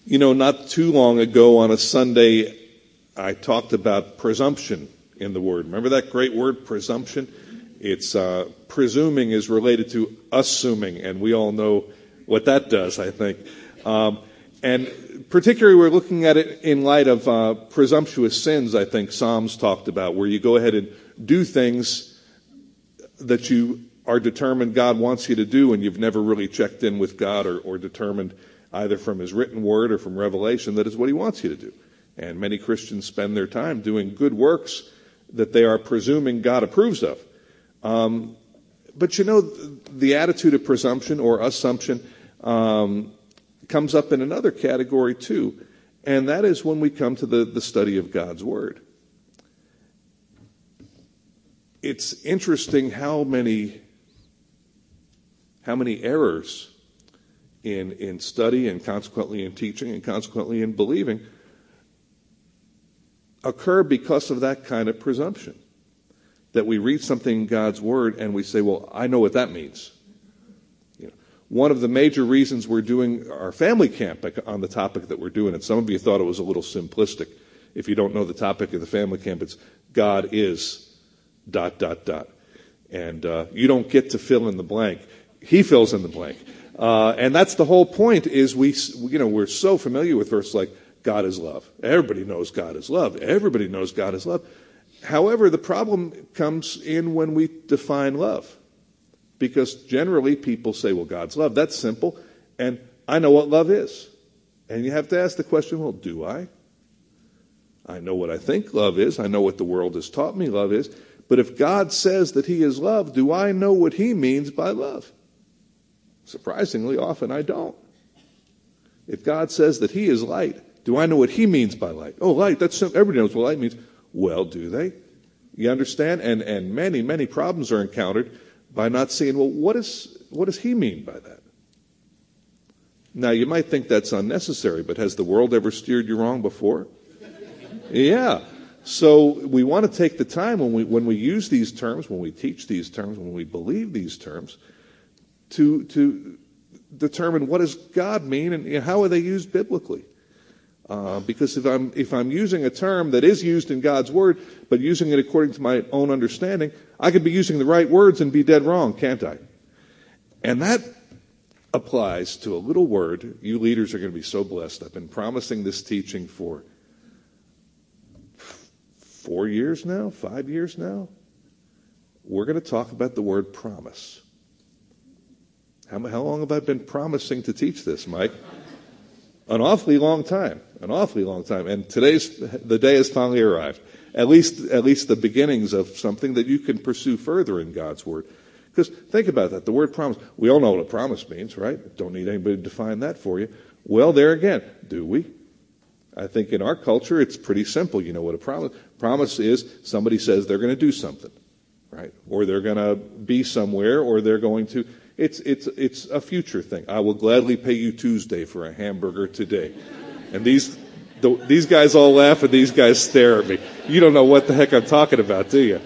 Not too long ago on a Sunday, I talked about presumption in the Word. Remember that great word, presumption? It's presuming is related to assuming, and we all know what that does, I think. And particularly we're looking at it in light of presumptuous sins, I think Psalms talked about, where you go ahead and do things that you are determined God wants you to do, and you've never really checked in with God or determined either from His written word or from revelation that is what He wants you to do. And many Christians spend their time doing good works that they are presuming God approves of. But the attitude of presumption or assumption comes up in another category too, and that is when we come to the study of God's Word. It's interesting how many errors in study and consequently in teaching and consequently in believing occur because of that kind of presumption. That we read something in God's Word and we say, well, I know what that means. One of the major reasons we're doing our family camp on the topic that we're doing it, some of you thought it was a little simplistic. If you don't know the topic of the family camp, it's God is ... And you don't get to fill in the blank. He fills in the blank. And that's the whole point is we're so familiar with verses like God is love. Everybody knows God is love. Everybody knows God is love. However, the problem comes in when we define love. Because generally people say, well, God's love, that's simple. And I know what love is. And you have to ask the question, well, do I? I know what I think love is. I know what the world has taught me love is. But if God says that He is love, do I know what He means by love? Surprisingly, often I don't. If God says that He is light, do I know what He means by light? Oh, light, that's simple. Everybody knows what light means. Well, do they? You understand? And many, many problems are encountered by not seeing, well, what does He mean by that? Now, you might think that's unnecessary, but has the world ever steered you wrong before? Yeah. So we want to take the time when we use these terms, when we teach these terms, when we believe these terms, to determine what does God mean and how are they used biblically. Because if I'm using a term that is used in God's Word, but using it according to my own understanding, I could be using the right words and be dead wrong, can't I? And that applies to a little word. You leaders are going to be so blessed. I've been promising this teaching for 4 years now, 5 years now. We're going to talk about the word promise. How long have I been promising to teach this, Mike? An awfully long time. And today's the day has finally arrived. At least the beginnings of something that you can pursue further in God's Word. Because think about that. The word promise. We all know what a promise means, right? Don't need anybody to define that for you. Well, there again, do we? I think in our culture it's pretty simple. You know what a promise is? Somebody says they're going to do something, right? Or they're going to be somewhere, or they're going to. It's a future thing. I will gladly pay you Tuesday for a hamburger today. And these guys all laugh and these guys stare at me. You don't know what the heck I'm talking about, do you?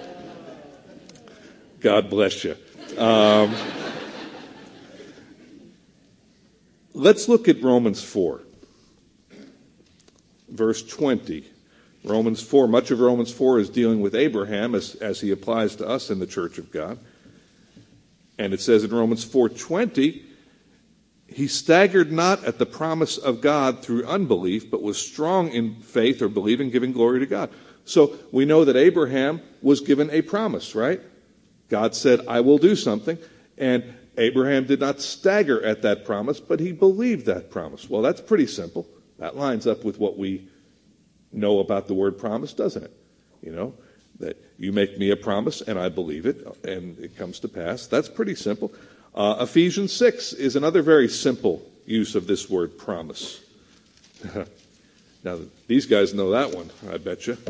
God bless you. Let's look at Romans 4, verse 20. Romans 4, much of Romans 4 is dealing with Abraham as he applies to us in the church of God. And it says in Romans 4:20, he staggered not at the promise of God through unbelief, but was strong in faith or believing, giving glory to God. So we know that Abraham was given a promise, right? God said, I will do something. And Abraham did not stagger at that promise, but he believed that promise. Well, that's pretty simple. That lines up with what we know about the word promise, doesn't it? You know, that you make me a promise and I believe it and it comes to pass. That's pretty simple. Ephesians 6 is another very simple use of this word promise. Now, these guys know that one, I bet you.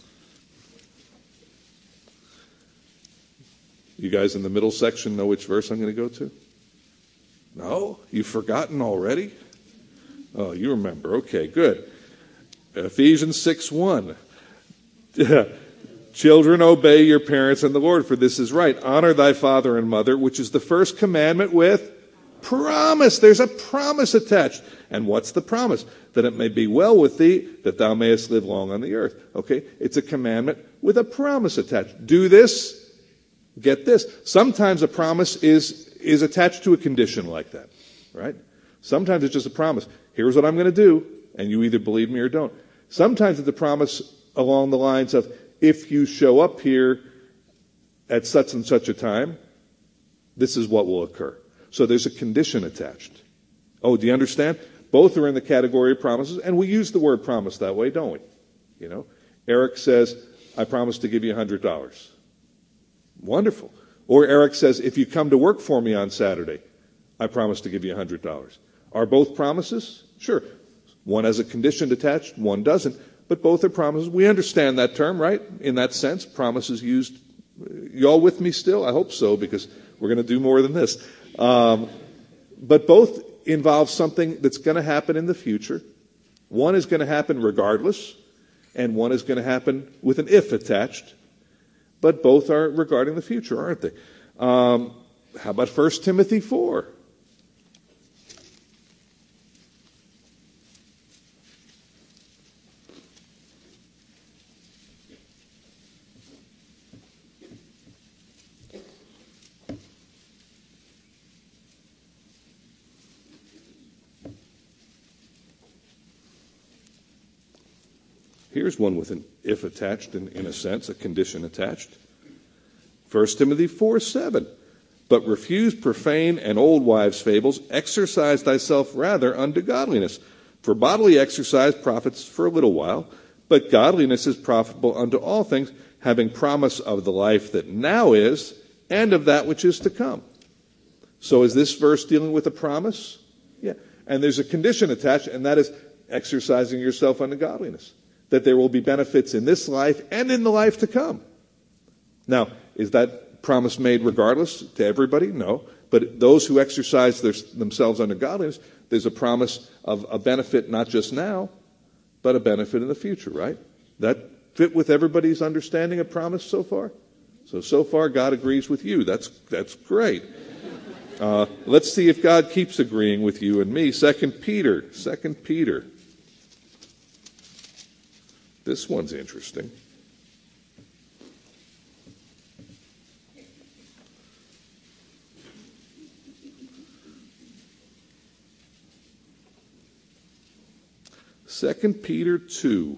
You guys in the middle section know which verse I'm going to go to? No? You've forgotten already? Oh, you remember. Okay, good. Ephesians 6:1. Children, obey your parents in the Lord, for this is right. Honor thy father and mother, which is the first commandment with Promise. There's a promise attached. And what's the promise? That it may be well with thee, that thou mayest live long on the earth. Okay? It's a commandment with a promise attached. Do this, get this. Sometimes a promise is attached to a condition like that. Right? Sometimes it's just a promise. Here's what I'm going to do, and you either believe me or don't. Sometimes it's a promise along the lines of, if you show up here at such and such a time, this is what will occur. So there's a condition attached. Oh, do you understand? Both are in the category of promises, and we use the word promise that way, don't we? You know, Eric says, I promise to give you $100. Wonderful. Or Eric says, if you come to work for me on Saturday, I promise to give you $100. Are both promises? Sure. One has a condition attached, one doesn't, but both are promises. We understand that term, right? In that sense, promise is used. You all with me still? I hope so, because we're going to do more than this. But both involve something that's going to happen in the future. One is going to happen regardless, and one is going to happen with an if attached. But both are regarding the future, aren't they? How about 1 Timothy 4? Here's one with an if attached, in a sense, a condition attached. 1 Timothy 4:7. But refuse profane and old wives' fables. Exercise thyself rather unto godliness. For bodily exercise profits for a little while, but godliness is profitable unto all things, having promise of the life that now is and of that which is to come. So is this verse dealing with a promise? Yeah. And there's a condition attached, and that is exercising yourself unto godliness. That there will be benefits in this life and in the life to come. Now, is that promise made regardless to everybody? No. But those who exercise themselves unto godliness, there's a promise of a benefit not just now, but a benefit in the future, right? That fit with everybody's understanding of promise so far? So far God agrees with you. That's great. Let's see if God keeps agreeing with you and me. 2 Peter. This one's interesting. Second Peter 2.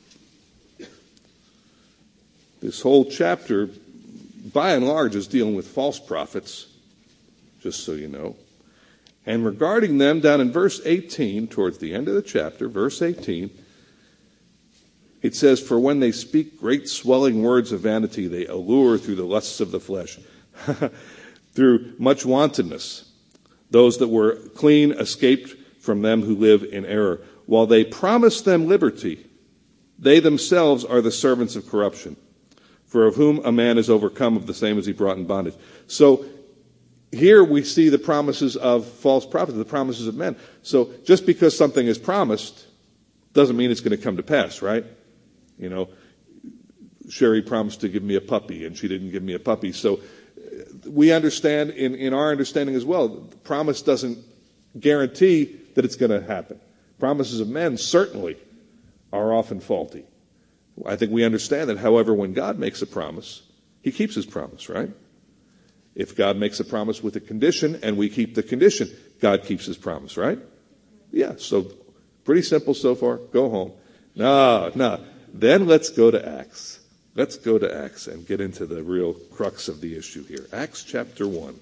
This whole chapter, by and large, is dealing with false prophets, just so you know. And regarding them, down in verse 18, towards the end of the chapter, verse 18, it says, for when they speak great swelling words of vanity, they allure through the lusts of the flesh, through much wantonness. Those that were clean escaped from them who live in error. While they promise them liberty, they themselves are the servants of corruption. For of whom a man is overcome, of the same as he brought in bondage. So here we see the promises of false prophets, the promises of men. So just because something is promised doesn't mean it's going to come to pass, right? You know, Sherry promised to give me a puppy, and she didn't give me a puppy. So we understand, in our understanding as well, the promise doesn't guarantee that it's going to happen. Promises of men certainly are often faulty. I think we understand that. However, when God makes a promise, he keeps his promise, right? If God makes a promise with a condition and we keep the condition, God keeps his promise, right? Yeah, so pretty simple so far. Go home. No. Then let's go to Acts. Let's go to Acts and get into the real crux of the issue here. Acts chapter 1.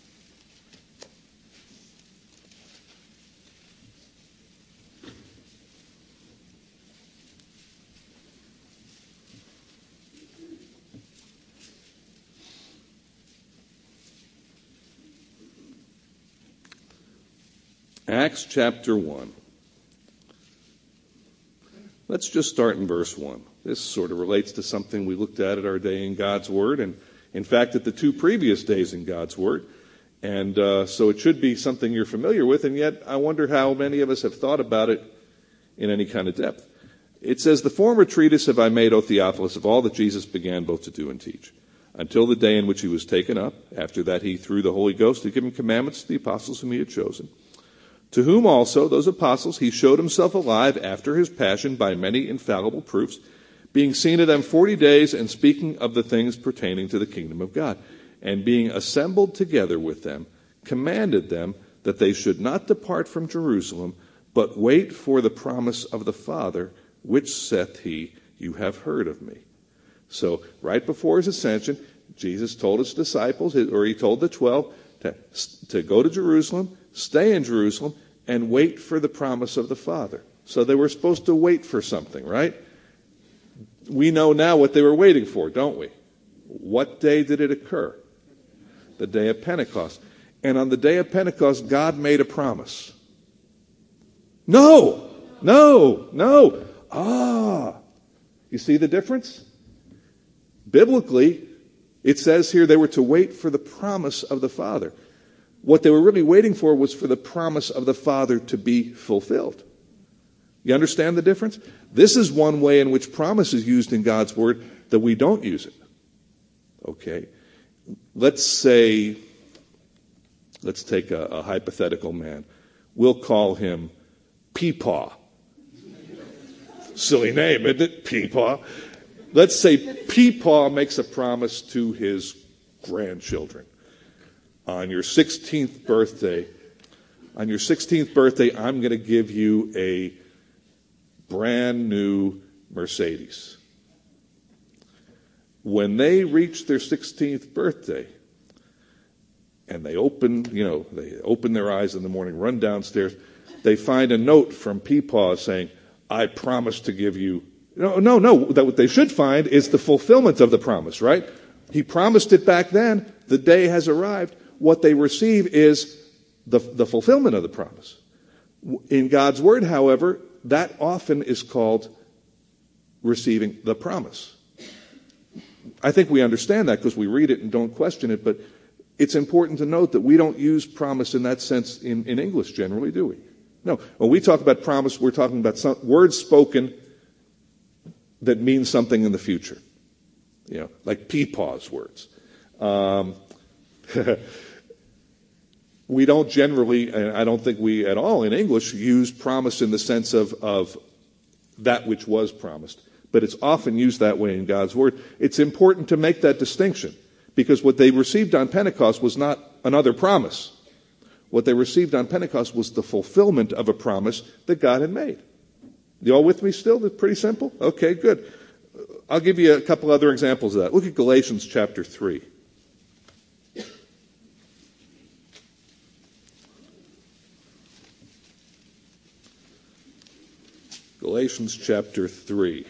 Acts chapter 1. Let's just start in verse 1. This sort of relates to something we looked at our day in God's Word, and in fact at the 2 previous days in God's Word. And so it should be something you're familiar with, and yet I wonder how many of us have thought about it in any kind of depth. It says, the former treatise have I made, O Theophilus, of all that Jesus began both to do and teach, until the day in which he was taken up. After that he, through the Holy Ghost, had given commandments to the apostles whom he had chosen. To whom also, those apostles, he showed himself alive after his passion by many infallible proofs, being seen of them 40 days, and speaking of the things pertaining to the kingdom of God. And being assembled together with them, commanded them that they should not depart from Jerusalem, but wait for the promise of the Father, which saith he, you have heard of me. So right before his ascension, Jesus told his disciples, or he told the 12, to go to Jerusalem, stay in Jerusalem, and wait for the promise of the Father. So they were supposed to wait for something, right? We know now what they were waiting for, don't we? What day did it occur? The day of Pentecost. And on the day of Pentecost, God made a promise. No. You see the difference? Biblically, it says here they were to wait for the promise of the Father. What they were really waiting for was for the promise of the Father to be fulfilled. You understand the difference? This is one way in which promise is used in God's Word that we don't use it. Okay. Let's take a hypothetical man. We'll call him Peepaw. Silly name, isn't it? Peepaw. Let's say Peepaw makes a promise to his grandchildren. On your 16th birthday, I'm going to give you a brand new Mercedes. When they reach their 16th birthday, and they open their eyes in the morning, run downstairs, they find a note from Peepaw saying, I promise to give you... No. What they should find is the fulfillment of the promise, right? He promised it back then. The day has arrived. What they receive is the fulfillment of the promise. In God's Word, however, that often is called receiving the promise. I think we understand that because we read it and don't question it, but it's important to note that we don't use promise in that sense in English generally, do we? No. When we talk about promise, we're talking about some words spoken that mean something in the future. Like Peepaw's words. We don't generally, and I don't think we at all in English, use promise in the sense of that which was promised. But it's often used that way in God's Word. It's important to make that distinction because what they received on Pentecost was not another promise. What they received on Pentecost was the fulfillment of a promise that God had made. You all with me still? That's pretty simple? Okay, good. I'll give you a couple other examples of that. Look at Galatians chapter 3. Galatians chapter 3.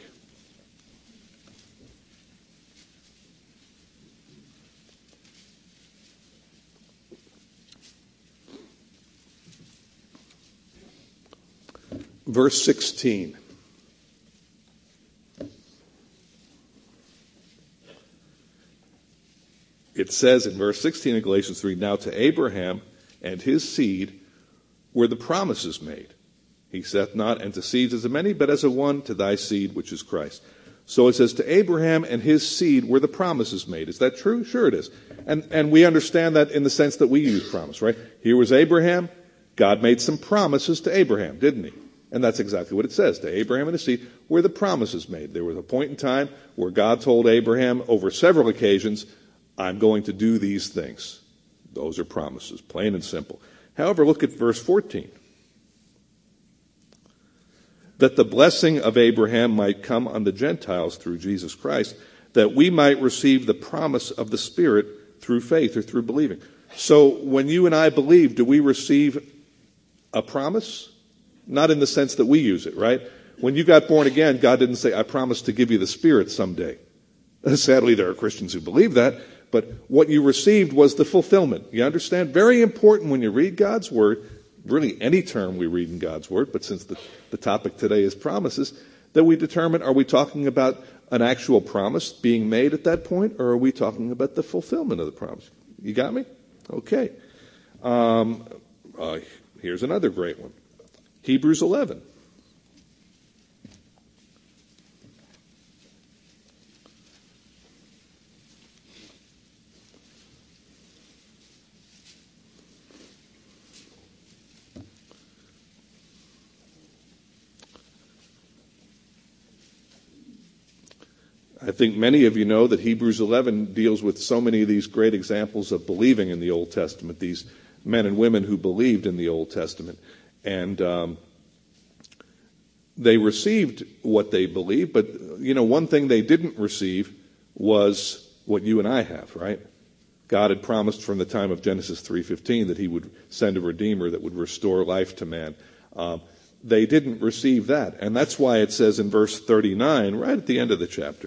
Verse 16. It says in verse 16 of Galatians 3, now to Abraham and his seed were the promises made. He saith not, and to seeds as of many, but as of one, to thy seed, which is Christ. So it says, to Abraham and his seed were the promises made. Is that true? Sure it is. And we understand that in the sense that we use promise, right? Here was Abraham. God made some promises to Abraham, didn't he? And that's exactly what it says. To Abraham and his seed were the promises made. There was a point in time where God told Abraham over several occasions, I'm going to do these things. Those are promises, plain and simple. However, look at verse 14. That the blessing of Abraham might come on the Gentiles through Jesus Christ, that we might receive the promise of the Spirit through faith or through believing. So when you and I believe, do we receive a promise? Not in the sense that we use it, right? When you got born again, God didn't say, I promise to give you the Spirit someday. Sadly, there are Christians who believe that, but what you received was the fulfillment. You understand? Very important when you read God's Word, really any term we read in God's Word, but since the topic today is promises, that we determine, are we talking about an actual promise being made at that point, or are we talking about the fulfillment of the promise? You got me? Okay. Here's another great one. Hebrews 11. I think many of you know that Hebrews 11 deals with so many of these great examples of believing in the Old Testament, these men and women who believed in the Old Testament. And they received what they believed, but, one thing they didn't receive was what you and I have, right? God had promised from the time of Genesis 3:15 that he would send a Redeemer that would restore life to man. They didn't receive that. And that's why it says in verse 39, right at the end of the chapter,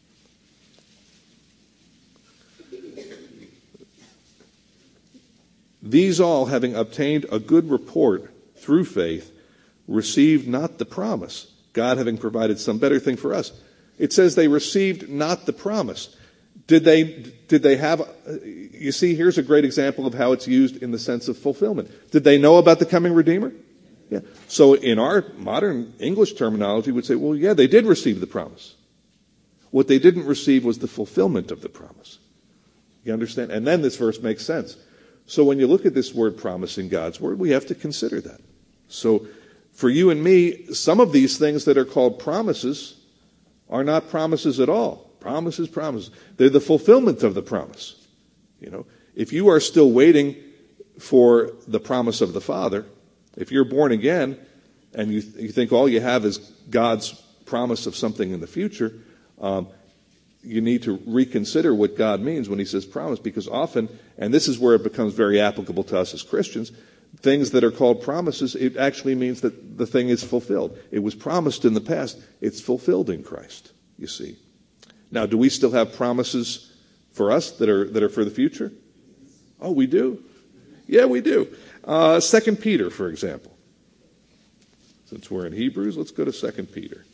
these all, having obtained a good report through faith, received not the promise, God having provided some better thing for us. It says they received not the promise. Did they have, you see, here's a great example of how it's used in the sense of fulfillment. Did they know about the coming Redeemer? Yeah. So in our modern English terminology, we'd say, well, yeah, they did receive the promise. What they didn't receive was the fulfillment of the promise. You understand? And then this verse makes sense. So when you look at this word promise in God's word, we have to consider that. So for you and me, some of these things that are called promises are not promises at all. Promises. They're the fulfillment of the promise. If you are still waiting for the promise of the Father, if you're born again and you think all you have is God's promise of something in the future, you need to reconsider what God means when he says promise, because often, and this is where it becomes very applicable to us as Christians, things that are called promises, it actually means that the thing is fulfilled. It was promised in the past. It's fulfilled in Christ, you see. Now, do we still have promises for us that are for the future? Oh, we do. Yeah, we do. 2 Peter, for example. Since we're in Hebrews, let's go to 2 Peter.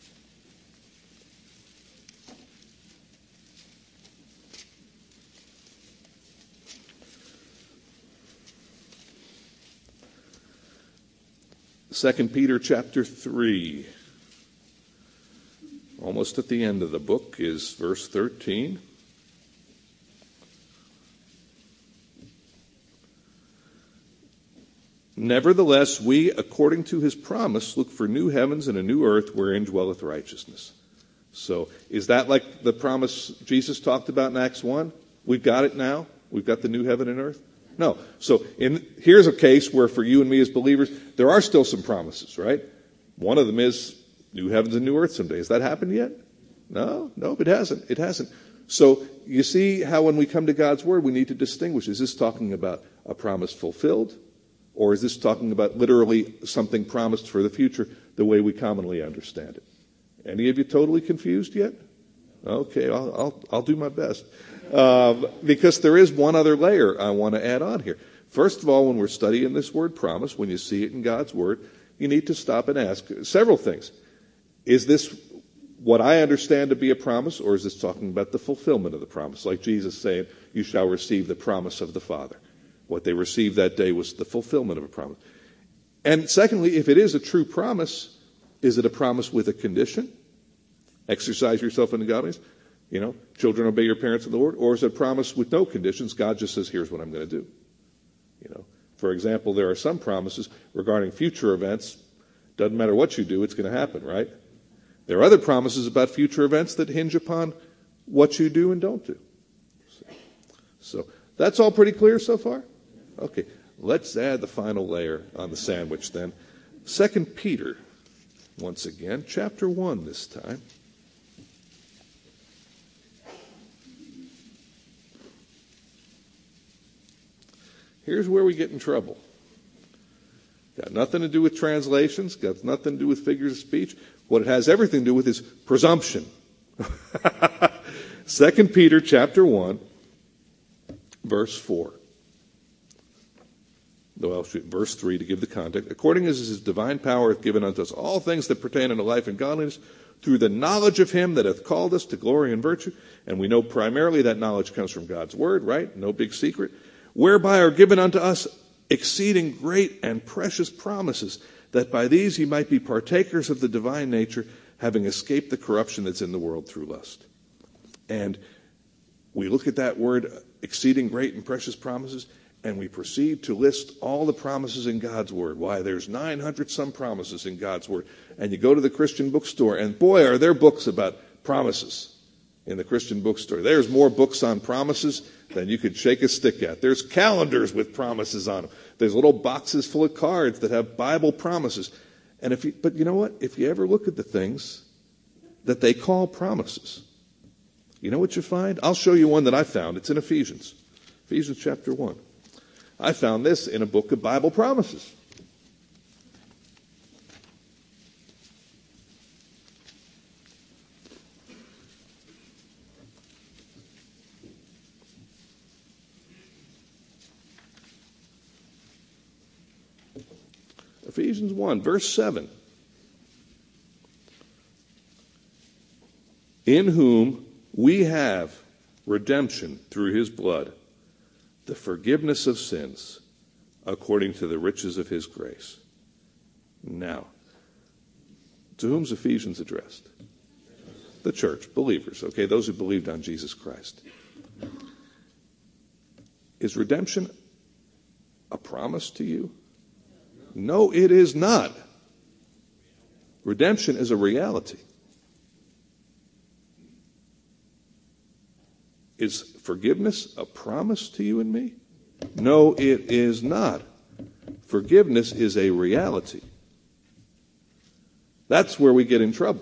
Second Peter chapter 3. Almost at the end of the book is verse 13. Nevertheless, we, according to his promise, look for new heavens and a new earth wherein dwelleth righteousness. So, is that like the promise Jesus talked about in Acts 1? We've got it now? We've got the new heaven and earth? No. So, here's a case where for you and me as believers, there are still some promises, right? One of them is new heavens and new earth someday. Has that happened yet? No, it hasn't. It hasn't. So, you see how when we come to God's word, we need to distinguish. Is this talking about a promise fulfilled? Or is this talking about literally something promised for the future the way we commonly understand it? Any of you totally confused yet? Okay, I'll do my best. Because there is one other layer I want to add on here. First of all, when we're studying this word promise, when you see it in God's word, you need to stop and ask several things. Is this what I understand to be a promise, or is this talking about the fulfillment of the promise? Like Jesus saying, you shall receive the promise of the Father. What they received that day was the fulfillment of a promise. And secondly, if it is a true promise, is it a promise with a condition? Exercise yourself in godliness. Children, obey your parents in the Lord. Or is it a promise with no conditions? God just says, here's what I'm going to do. For example, there are some promises regarding future events. Doesn't matter what you do, it's going to happen, right? There are other promises about future events that hinge upon what you do and don't do. So that's all pretty clear so far? Okay, let's add the final layer on the sandwich then. 2 Peter, once again, chapter 1 this time. Here's where we get in trouble. Got nothing to do with translations, got nothing to do with figures of speech. What it has everything to do with is presumption. 2 Peter chapter 1, verse 4. Verse 3 to give the context. According as his divine power hath given unto us all things that pertain unto life and godliness, through the knowledge of him that hath called us to glory and virtue. And we know primarily that knowledge comes from God's word, right? No big secret. Whereby are given unto us exceeding great and precious promises, that by these ye might be partakers of the divine nature, having escaped the corruption that's in the world through lust. And we look at that word, exceeding great and precious promises, and we proceed to list all the promises in God's word. Why, there's 900 some promises in God's word. And you go to the Christian bookstore, and boy, are there books about promises. in the Christian bookstore. There's more books on promises than you could shake a stick at. There's calendars with promises on them. There's little boxes full of cards that have Bible promises. But you know what? If you ever look at the things that they call promises, you know what you find? I'll show you one that I found. It's in Ephesians chapter 1. I found this in a book of Bible promises. Ephesians 1, verse 7. In whom we have redemption through his blood, the forgiveness of sins, according to the riches of his grace. Now, to whom's Ephesians addressed? The church, believers, okay, those who believed on Jesus Christ. Is redemption a promise to you? No, it is not. Redemption is a reality. Is forgiveness a promise to you and me? No, it is not. Forgiveness is a reality. That's where we get in trouble.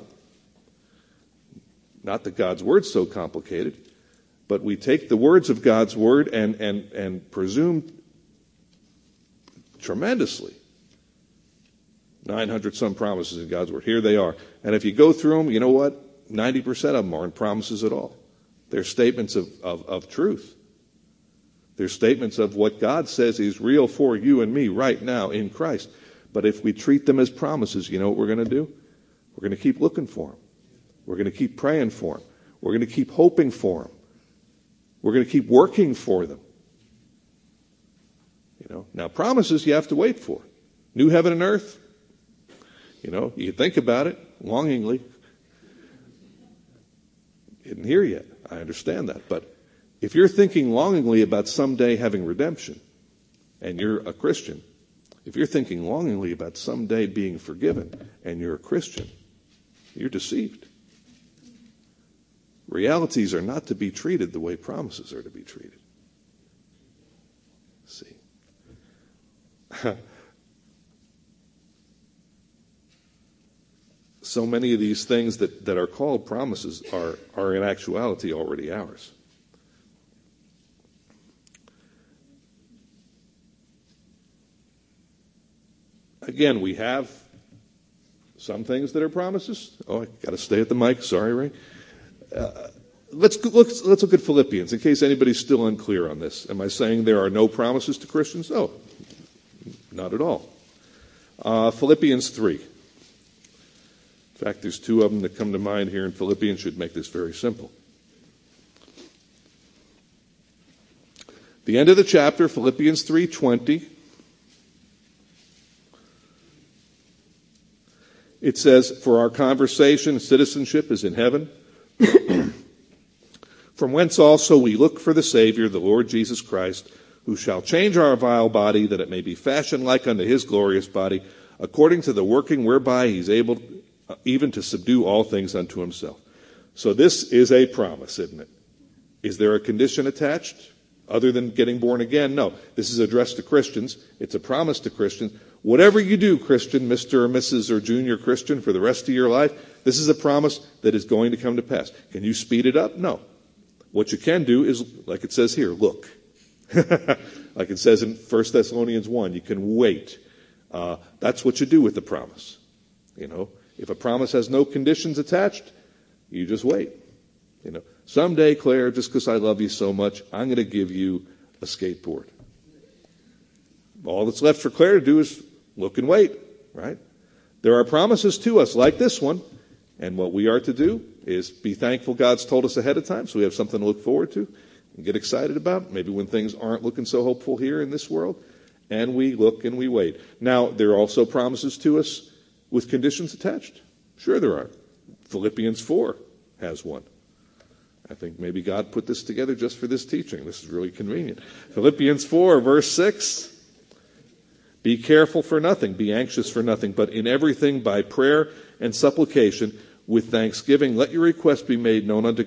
Not that God's word's so complicated, but we take the words of God's word and presume tremendously 900 some promises in God's word. Here they are. And if you go through them, you know what? 90% of them aren't promises at all. They're statements of truth. They're statements of what God says is real for you and me right now in Christ. But if we treat them as promises, you know what we're going to do? We're going to keep looking for them. We're going to keep praying for them. We're going to keep hoping for them. We're going to keep working for them. Now promises you have to wait for. New heaven and earth. You think about it longingly. Isn't here yet. I understand that. But if you're thinking longingly about someday having redemption, and you're a Christian, if you're thinking longingly about someday being forgiven, and you're a Christian, you're deceived. Realities are not to be treated the way promises are to be treated. See? So many of these things that are called promises are in actuality already ours. Again, we have some things that are promises. Oh, I got to stay at the mic. Sorry, Ray. Let's look at Philippians in case anybody's still unclear on this. Am I saying there are no promises to Christians? No, not at all. Philippians 3. In fact, there's two of them that come to mind here in Philippians, should make this very simple. The end of the chapter, Philippians 3:20. It says, "For our conversation and citizenship is in heaven, from whence also we look for the Savior, the Lord Jesus Christ, who shall change our vile body, that it may be fashioned like unto his glorious body, according to the working whereby he's able even to subdue all things unto himself." So this is a promise, isn't it? Is there a condition attached other than getting born again? No. This is addressed to Christians. It's a promise to Christians. Whatever you do, Christian, Mr. or Mrs. or junior Christian, for the rest of your life, this is a promise that is going to come to pass. Can you speed it up? No. What you can do is, like it says here, look. Like it says in 1 Thessalonians 1, you can wait. That's what you do with the promise. If a promise has no conditions attached, you just wait. Someday, Claire, just because I love you so much, I'm going to give you a skateboard. All that's left for Claire to do is look and wait, right? There are promises to us like this one, and what we are to do is be thankful God's told us ahead of time so we have something to look forward to and get excited about, maybe when things aren't looking so hopeful here in this world, and we look and we wait. Now, there are also promises to us with conditions attached. Sure there are. Philippians 4 has one. I think maybe God put this together just for this teaching. This is really convenient. Philippians 4, verse 6. "Be careful for nothing, be anxious for nothing, but in everything by prayer and supplication with thanksgiving, let your requests be made known unto God,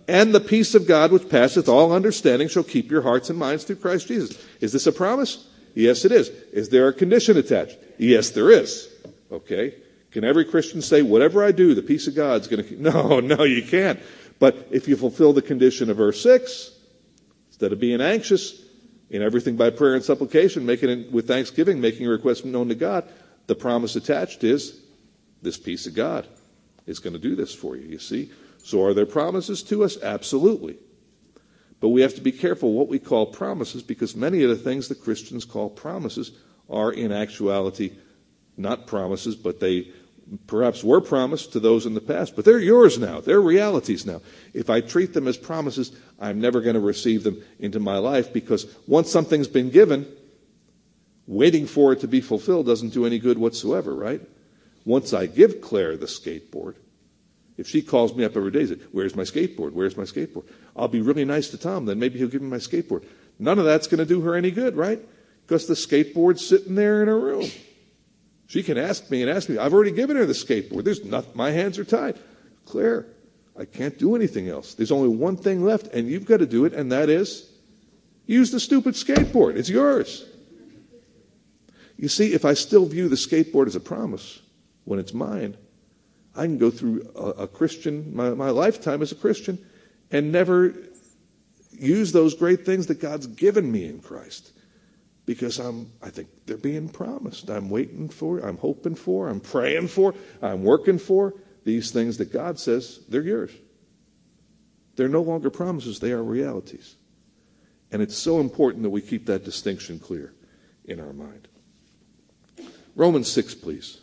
And the peace of God which passeth all understanding shall keep your hearts and minds through Christ Jesus. Is this a promise? Yes, it is. Is there a condition attached? Yes, there is. Okay? Can every Christian say, whatever I do, the peace of God's going to... No, you can't. But if you fulfill the condition of verse 6, instead of being anxious, in everything by prayer and supplication, making it with thanksgiving, making your request known to God, the promise attached is this peace of God is going to do this for you, you see. So are there promises to us? Absolutely. But we have to be careful what we call promises, because many of the things that Christians call promises are in actuality not promises, but they perhaps were promised to those in the past. But they're yours now. They're realities now. If I treat them as promises, I'm never going to receive them into my life, because once something's been given, waiting for it to be fulfilled doesn't do any good whatsoever, right? Once I give Claire the skateboard, if she calls me up every day and says, where's my skateboard? Where's my skateboard? I'll be really nice to Tom, then maybe he'll give me my skateboard. None of that's going to do her any good, right? Because the skateboard's sitting there in her room. She can ask me. I've already given her the skateboard. My hands are tied. Claire, I can't do anything else. There's only one thing left, and you've got to do it, and that is use the stupid skateboard. It's yours. You see, if I still view the skateboard as a promise when it's mine, I can go through a Christian, my lifetime as a Christian, and never use those great things that God's given me in Christ. Because I think they're being promised. I'm waiting for, I'm hoping for, I'm praying for, I'm working for these things that God says they're yours. They're no longer promises, they are realities. And it's so important that we keep that distinction clear in our mind. Romans 6, please.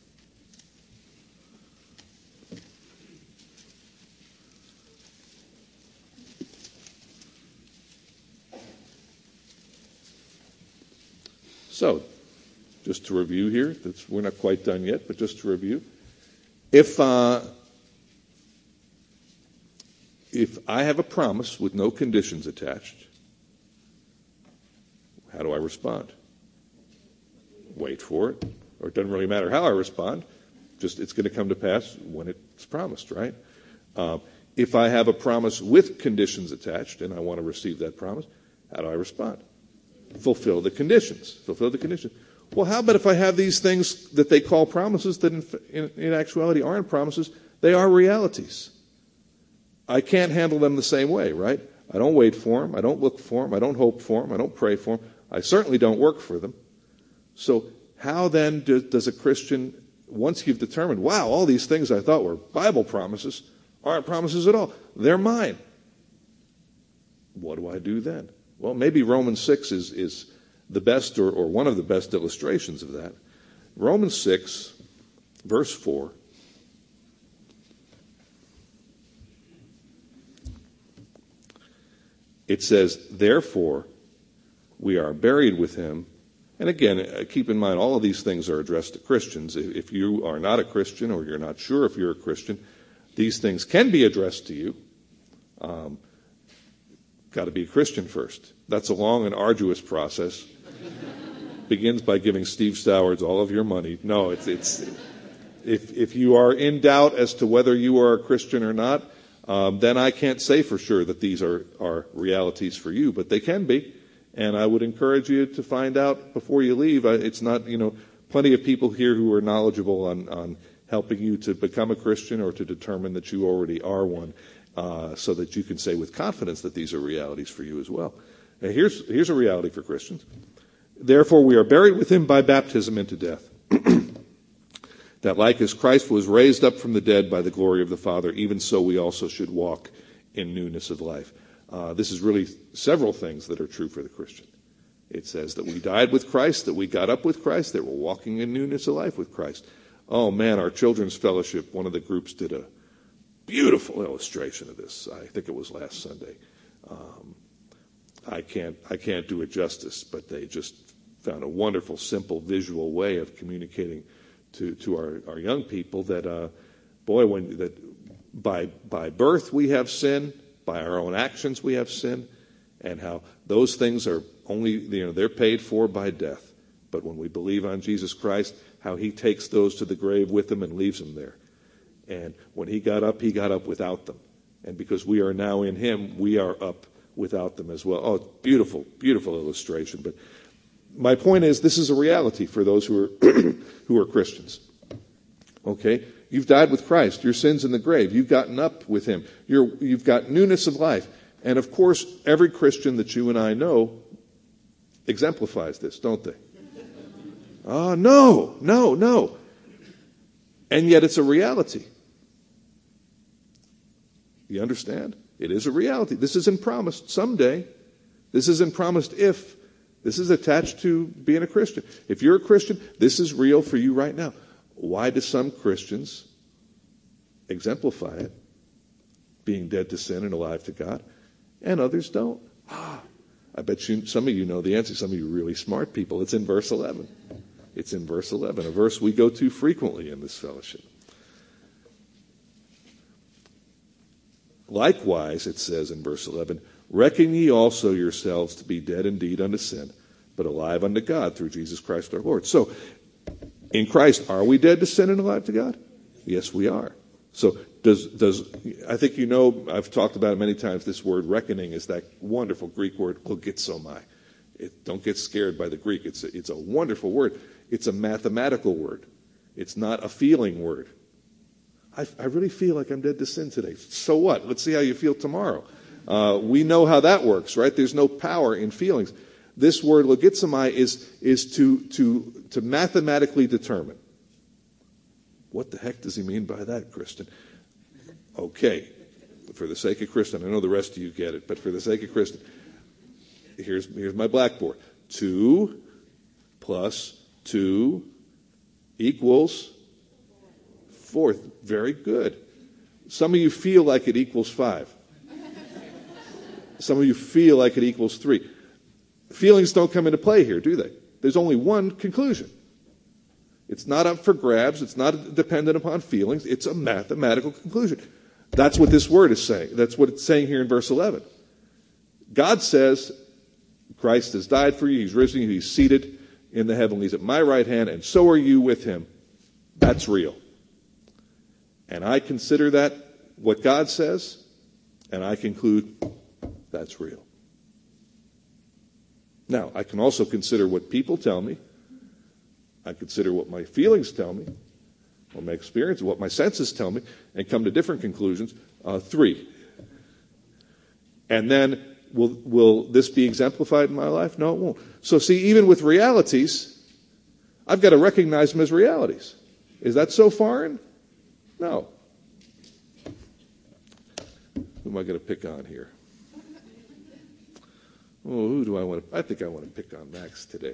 So, just to review here, we're not quite done yet, but just to review. If I have a promise with no conditions attached, how do I respond? Wait for it. Or it doesn't really matter how I respond. Just it's going to come to pass when it's promised, right? If I have a promise with conditions attached and I want to receive that promise, how do I respond? Fulfill the conditions. Fulfill the conditions. Well, how about if I have these things that they call promises that in actuality aren't promises? They are realities. I can't handle them the same way, right? I don't wait for them. I don't look for them. I don't hope for them. I don't pray for them. I certainly don't work for them. So how then does a Christian, once you've determined, wow, all these things I thought were Bible promises aren't promises at all. They're mine. What do I do then? Well, maybe Romans 6 is the best or one of the best illustrations of that. Romans 6, verse 4. It says, therefore, we are buried with him. And again, keep in mind, all of these things are addressed to Christians. If you are not a Christian or you're not sure if you're a Christian, these things can be addressed to you. Got to be a Christian first. That's a long and arduous process. Begins by giving Steve Sowards all of your money. No, if you are in doubt as to whether you are a Christian or not, then I can't say for sure that these are realities for you, but they can be. And I would encourage you to find out before you leave. It's not, plenty of people here who are knowledgeable on helping you to become a Christian or to determine that you already are one. So that you can say with confidence that these are realities for you as well. Now here's a reality for Christians. Therefore, we are buried with him by baptism into death, that like as Christ was raised up from the dead by the glory of the Father, even so we also should walk in newness of life. This is really several things that are true for the Christian. It says that we died with Christ, that we got up with Christ, that we're walking in newness of life with Christ. Oh man, our children's fellowship, one of the groups did a beautiful illustration of this. I think it was last Sunday. I can't do it justice, but they just found a wonderful, simple, visual way of communicating to our young people that, by birth we have sin, by our own actions we have sin, and how those things are only, they're paid for by death. But when we believe on Jesus Christ, how he takes those to the grave with him and leaves them there. And when he got up without them. And because we are now in him, we are up without them as well. Oh, beautiful, beautiful illustration. But my point is, this is a reality for those who are who are Christians. Okay? You've died with Christ. Your sin's in the grave. You've gotten up with him. You've got newness of life. And of course, every Christian that you and I know exemplifies this, don't they? Oh, no. And yet it's a reality. You understand? It is a reality. This isn't promised someday. This isn't promised if. This is attached to being a Christian. If you're a Christian, this is real for you right now. Why do some Christians exemplify it, being dead to sin and alive to God, and others don't? I bet you some of you know the answer. Some of you really smart people. It's in verse 11. It's in verse 11, a verse we go to frequently in this fellowship. Likewise, it says in verse 11, reckon ye also yourselves to be dead indeed unto sin, but alive unto God through Jesus Christ our Lord. So, in Christ, are we dead to sin and alive to God? Yes, we are. So, I think you know, I've talked about it many times, this word reckoning is that wonderful Greek word, logizomai. Don't get scared by the Greek. It's a wonderful word. It's a mathematical word. It's not a feeling word. I really feel like I'm dead to sin today. So what? Let's see how you feel tomorrow. We know how that works, right? There's no power in feelings. This word logizomai is to mathematically determine. What the heck does he mean by that, Kristen? Okay, for the sake of Kristen, I know the rest of you get it, but for the sake of Kristen, here's my blackboard. 2 plus 2 equals 4. Very good. Some of you feel like it equals 5. Some of you feel like it equals 3. Feelings don't come into play here, do they? There's only one conclusion. It's not up for grabs. It's not dependent upon feelings. It's a mathematical conclusion. That's what this word is saying. That's what it's saying here in verse 11. God says, Christ has died for you. He's risen. He's seated in the heavenlies at my right hand, and so are you with him. That's real. And I consider that what God says, and I conclude that's real. Now, I can also consider what people tell me. I consider what my feelings tell me, what my experience, what my senses tell me, and come to different conclusions. 3. And then, will this be exemplified in my life? No, it won't. So see, even with realities, I've got to recognize them as realities. Is that so foreign? No. Who am I going to pick on here? Oh, who do I want to? I think I want to pick on Max today.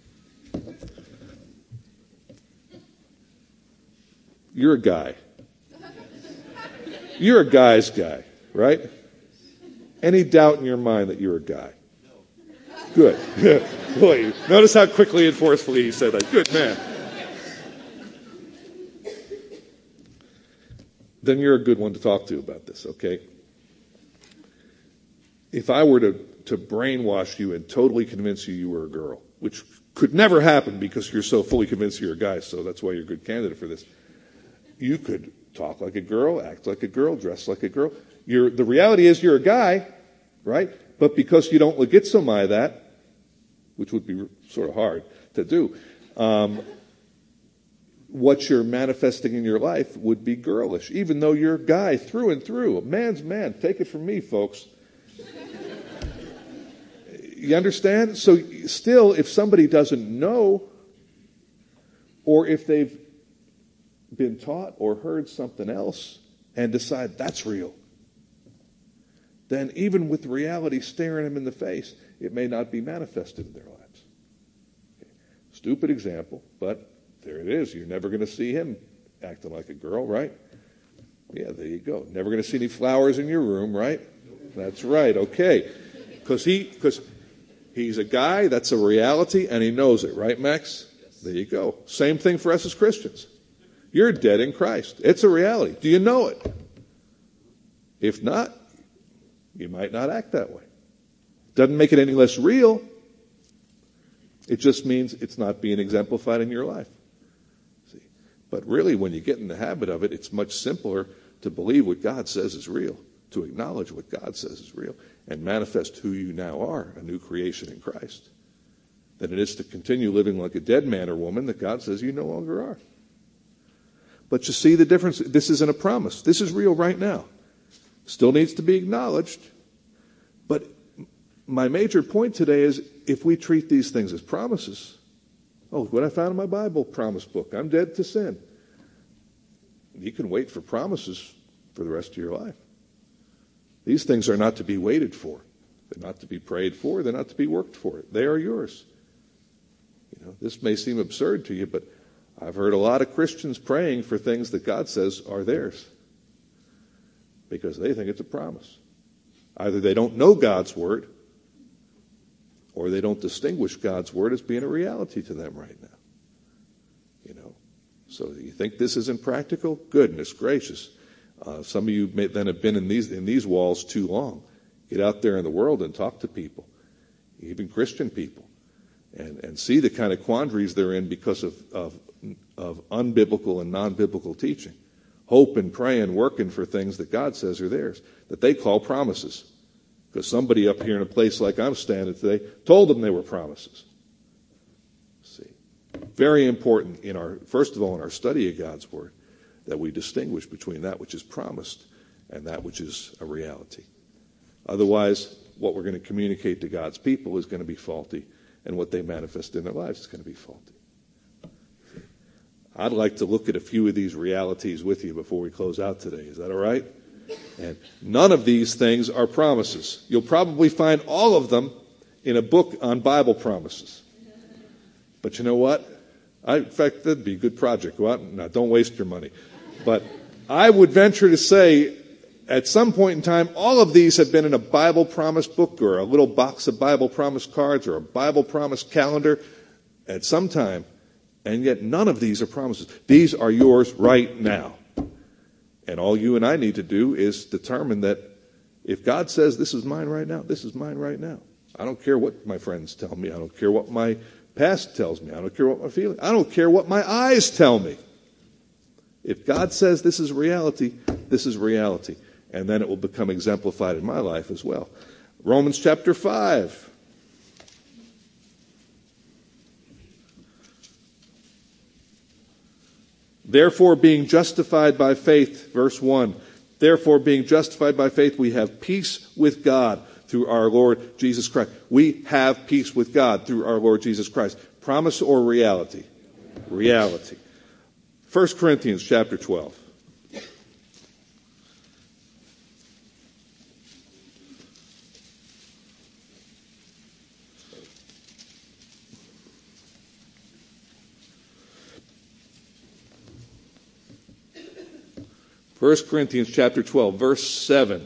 You're a guy. You're a guy's guy, right? Any doubt in your mind that you're a guy? Good. Boy, notice how quickly and forcefully he said that. Good man. Then you're a good one to talk to about this, okay? If I were to brainwash you and totally convince you were a girl, which could never happen because you're so fully convinced you're a guy, so that's why you're a good candidate for this. You could talk like a girl, act like a girl, dress like a girl. The reality is you're a guy, right? But because you don't logizomai that, which would be sort of hard to do, what you're manifesting in your life would be girlish, even though you're a guy through and through. A man's man. Take it from me, folks. You understand? So still, if somebody doesn't know, or if they've been taught or heard something else and decide that's real, then even with reality staring them in the face, it may not be manifested in their lives. Okay. Stupid example, but there it is. You're never going to see him acting like a girl, right? Yeah, there you go. Never going to see any flowers in your room, right? That's right. Okay. Because he's a guy, that's a reality, and he knows it, right, Max? There you go. Same thing for us as Christians. You're dead in Christ. It's a reality. Do you know it? If not, you might not act that way. Doesn't make it any less real. It just means it's not being exemplified in your life. See? But really, when you get in the habit of it, it's much simpler to believe what God says is real, to acknowledge what God says is real and manifest who you now are, a new creation in Christ, than it is to continue living like a dead man or woman that God says you no longer are. But you see the difference? This isn't a promise. This is real right now. Still needs to be acknowledged. But my major point today is if we treat these things as promises, what I found in my Bible promise book, I'm dead to sin. You can wait for promises for the rest of your life. These things are not to be waited for. They're not to be prayed for. They're not to be worked for. They are yours. This may seem absurd to you, but I've heard a lot of Christians praying for things that God says are theirs because they think it's a promise. Either they don't know God's word or they don't distinguish God's word as being a reality to them right now. So you think this isn't practical? Goodness gracious. Some of you may then have been in these walls too long. Get out there in the world and talk to people, even Christian people, and see the kind of quandaries they're in because of unbiblical and non-biblical teaching. Hoping, praying, working for things that God says are theirs, that they call promises. Because somebody up here in a place like I'm standing today told them they were promises. See, very important first of all, in our study of God's word, that we distinguish between that which is promised and that which is a reality. Otherwise, what we're going to communicate to God's people is going to be faulty, and what they manifest in their lives is going to be faulty. I'd like to look at a few of these realities with you before we close out today. Is that all right? And none of these things are promises. You'll probably find all of them in a book on Bible promises. But you know what? In fact, that'd be a good project. Go out and don't waste your money. But I would venture to say at some point in time, all of these have been in a Bible promise book or a little box of Bible promise cards or a Bible promise calendar at some time. And yet none of these are promises. These are yours right now. And all you and I need to do is determine that if God says this is mine right now, this is mine right now. I don't care what my friends tell me. I don't care what my past tells me. I don't care what my feelings. I don't care what my eyes tell me. If God says this is reality, this is reality. And then it will become exemplified in my life as well. Romans chapter 5. Therefore, being justified by faith, verse 1. Therefore, being justified by faith, we have peace with God through our Lord Jesus Christ. We have peace with God through our Lord Jesus Christ. Promise or reality? Reality. 1 Corinthians chapter 12. First Corinthians chapter 12, verse 7.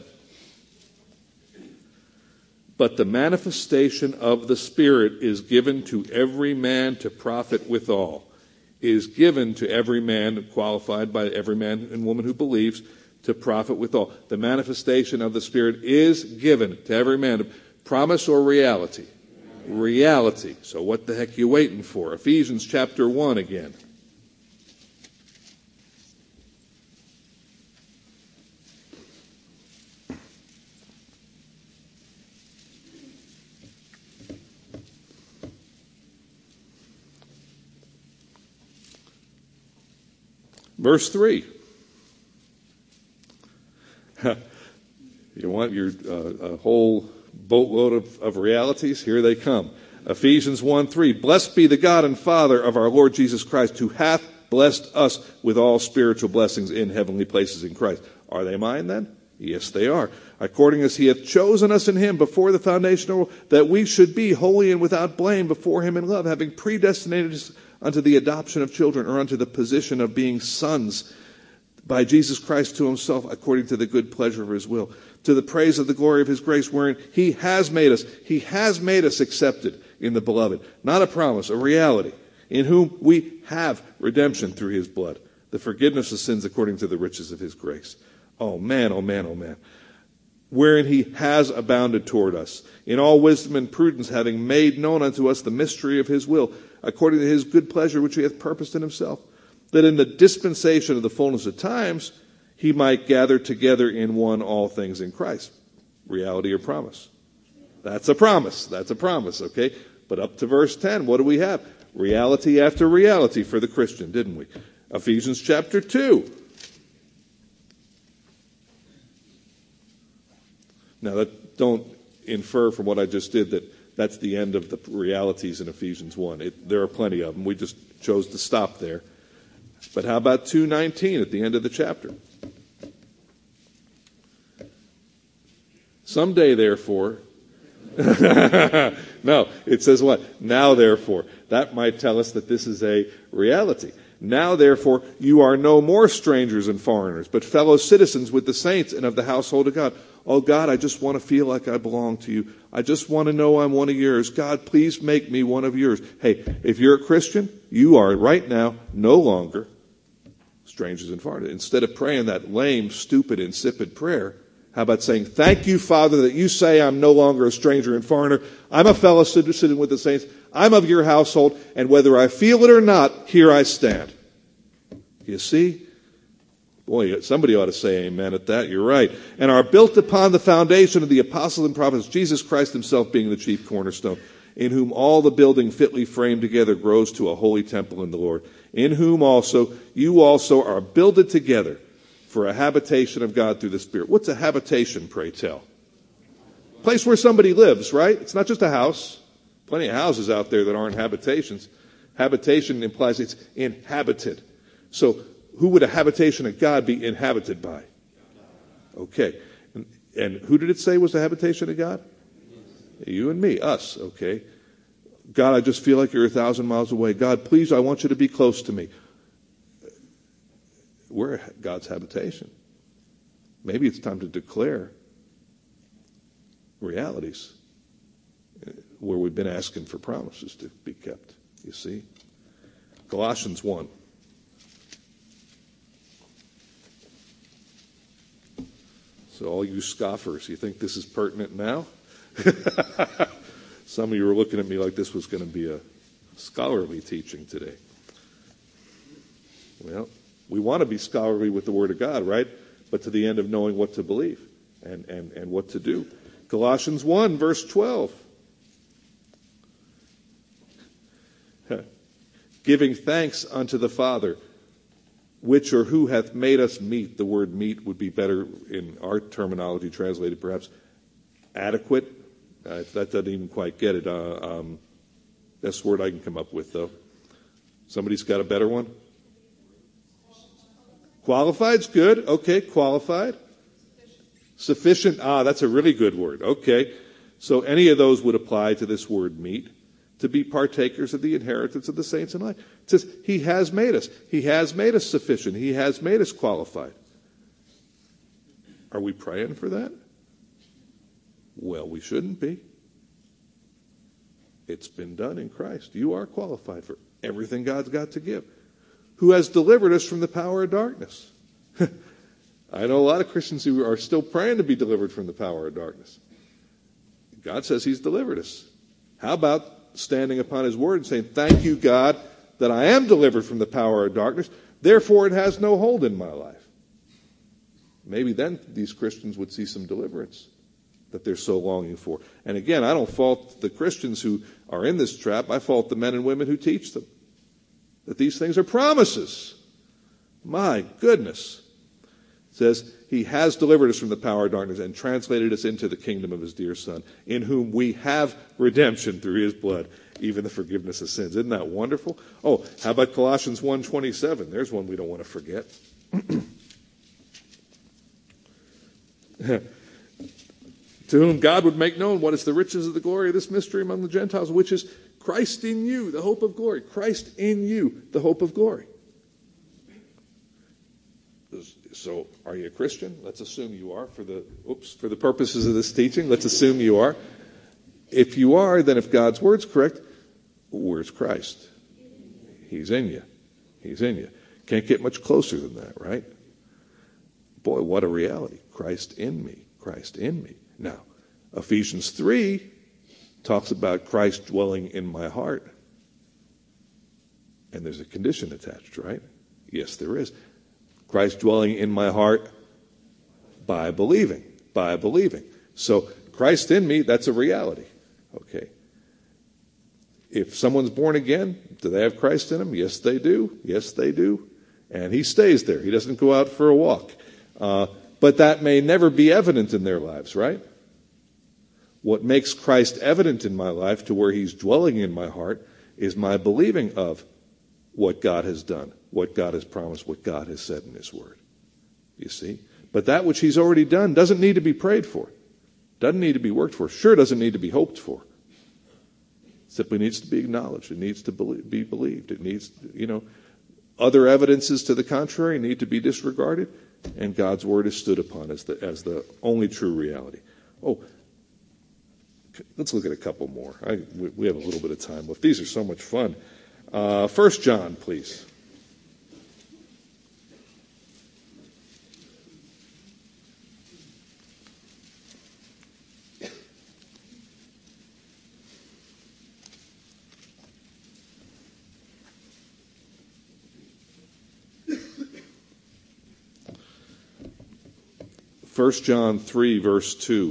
But the manifestation of the Spirit is given to every man to profit withal. Is given to every man, qualified by every man and woman who believes, to profit withal. The manifestation of the Spirit is given to every man. Promise or reality? Reality. So what the heck are you waiting for? Ephesians chapter 1 again. Verse 3. You want your a whole boatload of realities? Here they come. Ephesians 1:3. Blessed be the God and Father of our Lord Jesus Christ, who hath blessed us with all spiritual blessings in heavenly places in Christ. Are they mine then? Yes, they are. According as he hath chosen us in him before the foundation of the world, that we should be holy and without blame before him in love, having predestinated us unto the adoption of children, or unto the position of being sons by Jesus Christ to himself, according to the good pleasure of his will, to the praise of the glory of his grace, wherein he has made us accepted in the beloved. Not a promise, a reality, in whom we have redemption through his blood, the forgiveness of sins according to the riches of his grace. Oh man, oh man, oh man. Wherein he has abounded toward us, in all wisdom and prudence, having made known unto us the mystery of his will, according to his good pleasure which he hath purposed in himself, that in the dispensation of the fullness of times he might gather together in one all things in Christ. Reality or promise? That's a promise. That's a promise, okay? But up to verse 10, what do we have? Reality after reality for the Christian, didn't we? Ephesians chapter 2. Now, don't infer from what I just did that that's the end of the realities in Ephesians 1. There are plenty of them. We just chose to stop there. But how about 2:19 at the end of the chapter? Someday, therefore... No, it says what? Now, therefore. That might tell us that this is a reality. Now, therefore, you are no more strangers and foreigners, but fellow citizens with the saints and of the household of God. Oh, God, I just want to feel like I belong to you. I just want to know I'm one of yours. God, please make me one of yours. Hey, if you're a Christian, you are right now no longer strangers and foreigners. Instead of praying that lame, stupid, insipid prayer, how about saying, thank you, Father, that you say I'm no longer a stranger and foreigner. I'm a fellow citizen with the saints. I'm of your household, and whether I feel it or not, here I stand. You see? Boy, somebody ought to say amen at that. You're right. And are built upon the foundation of the apostles and prophets, Jesus Christ himself being the chief cornerstone, in whom all the building fitly framed together grows to a holy temple in the Lord, in whom also you also are builded together for a habitation of God through the Spirit. What's a habitation, pray tell? Place where somebody lives, right? It's not just a house. Plenty of houses out there that aren't habitations. Habitation implies it's inhabited. So who would a habitation of God be inhabited by? Okay. And who did it say was the habitation of God? You and me, us, okay. God, I just feel like you're 1,000 miles away. God, please, I want you to be close to me. We're God's habitation. Maybe it's time to declare realities where we've been asking for promises to be kept, you see. Colossians 1. So all you scoffers, you think this is pertinent now? Some of you were looking at me like this was going to be a scholarly teaching today. Well, we want to be scholarly with the Word of God, right? But to the end of knowing what to believe and what to do. Colossians 1, verse 12. Giving thanks unto the Father, which or who hath made us meet. The word meet would be better in our terminology translated perhaps adequate. That doesn't even quite get it. Best word I can come up with, though. Somebody's got a better one? Qualified's good. Okay, qualified. Sufficient. That's a really good word. Okay. So any of those would apply to this word meet, to be partakers of the inheritance of the saints in light. It says he has made us. He has made us sufficient. He has made us qualified. Are we praying for that? Well, we shouldn't be. It's been done in Christ. You are qualified for everything God's got to give. Who has delivered us from the power of darkness. I know a lot of Christians who are still praying to be delivered from the power of darkness. God says he's delivered us. How about standing upon his word and saying, thank you, God, that I am delivered from the power of darkness. Therefore, it has no hold in my life. Maybe then these Christians would see some deliverance that they're so longing for. And again, I don't fault the Christians who are in this trap. I fault the men and women who teach them that these things are promises. My goodness. It says, he has delivered us from the power of darkness and translated us into the kingdom of his dear Son, in whom we have redemption through his blood, even the forgiveness of sins. Isn't that wonderful? Oh, how about Colossians 1:27? There's one we don't want to forget. To whom God would make known what is the riches of the glory of this mystery among the Gentiles, which is Christ in you, the hope of glory. Christ in you, the hope of glory. So, are you a Christian? Let's assume you are for the purposes of this teaching. Let's assume you are. If you are, then if God's word's correct, where's Christ? He's in you. He's in you. Can't get much closer than that, right? Boy, what a reality. Christ in me. Christ in me. Now, Ephesians 3 talks about Christ dwelling in my heart. And there's a condition attached, right? Yes, there is. Christ dwelling in my heart by believing. By believing. So Christ in me, that's a reality. Okay. If someone's born again, do they have Christ in them? Yes, they do. Yes, they do. And he stays there. He doesn't go out for a walk. But that may never be evident in their lives, right? What makes Christ evident in my life to where he's dwelling in my heart is my believing of what God has done, what God has promised, what God has said in his word. You see? But that which he's already done doesn't need to be prayed for. Doesn't need to be worked for. Sure doesn't need to be hoped for. It simply needs to be acknowledged. It needs to be believed. It needs, other evidences to the contrary need to be disregarded, and God's word is stood upon as the only true reality. Oh, let's look at a couple more. We have a little bit of time left. These are so much fun. 1 John, please. First John 3, verse 2.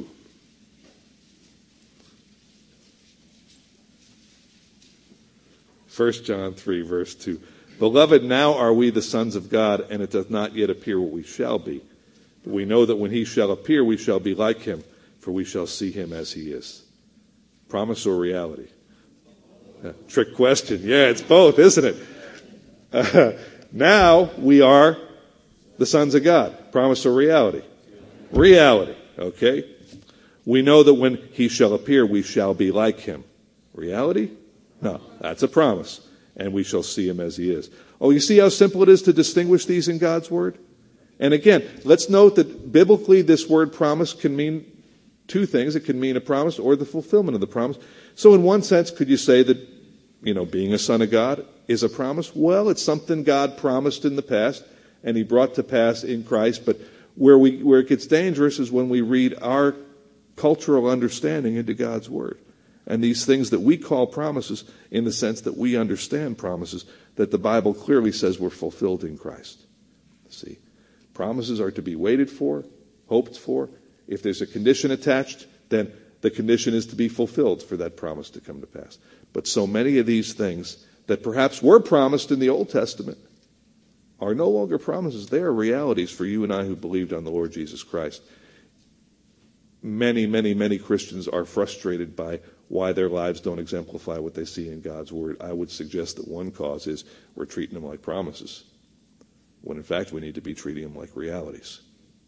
First John 3, verse 2. Beloved, now are we the sons of God, and it doth not yet appear what we shall be. But we know that when he shall appear, we shall be like him, for we shall see him as he is. Promise or reality? Trick question. Yeah, it's both, isn't it? Now we are the sons of God. Promise or reality? Reality. Okay? We know that when he shall appear, we shall be like him. Reality? No, that's a promise. And we shall see him as he is. Oh, you see how simple it is to distinguish these in God's word? And again, let's note that biblically this word promise can mean two things. It can mean a promise or the fulfillment of the promise. So in one sense, could you say that, being a son of God is a promise? Well, it's something God promised in the past and he brought to pass in Christ. But where it gets dangerous is when we read our cultural understanding into God's word. And these things that we call promises in the sense that we understand promises that the Bible clearly says were fulfilled in Christ. See, promises are to be waited for, hoped for. If there's a condition attached, then the condition is to be fulfilled for that promise to come to pass. But so many of these things that perhaps were promised in the Old Testament are no longer promises. They are realities for you and I who believed on the Lord Jesus Christ. Many, many, many Christians are frustrated by why their lives don't exemplify what they see in God's word. I would suggest that one cause is we're treating them like promises, when in fact we need to be treating them like realities.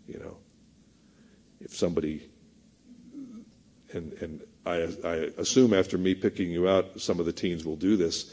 If somebody, and I assume after me picking you out, some of the teens will do this,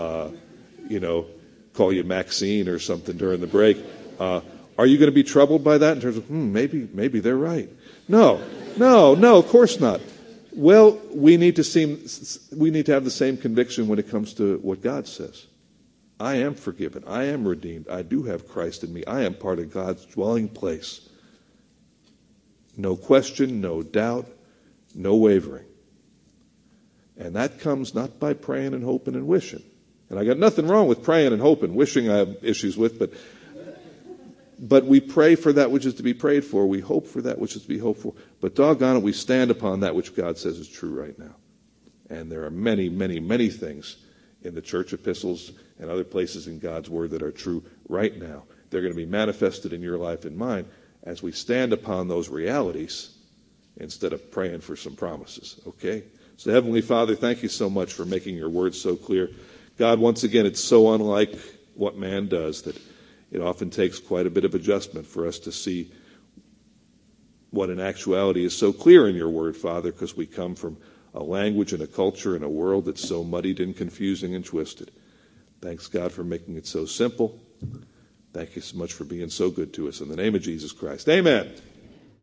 call you Maxine or something during the break. Are you going to be troubled by that in terms of, maybe they're right? No, of course not. Well, we need to have the same conviction when it comes to what God says. I am forgiven. I am redeemed. I do have Christ in me. I am part of God's dwelling place. No question, no doubt, no wavering. And that comes not by praying and hoping and wishing. And I got nothing wrong with praying and hoping. Wishing I have issues with, but we pray for that which is to be prayed for. We hope for that which is to be hoped for. But doggone it, we stand upon that which God says is true right now. And there are many, many, many things in the church epistles and other places in God's word that are true right now. They're going to be manifested in your life and mine as we stand upon those realities instead of praying for some promises. Okay? So Heavenly Father, thank you so much for making your word so clear. God, once again, it's so unlike what man does that it often takes quite a bit of adjustment for us to see what in actuality is so clear in your word, Father, because we come from a language and a culture and a world that's so muddied and confusing and twisted. Thanks, God, for making it so simple. Thank you so much for being so good to us. In the name of Jesus Christ, amen.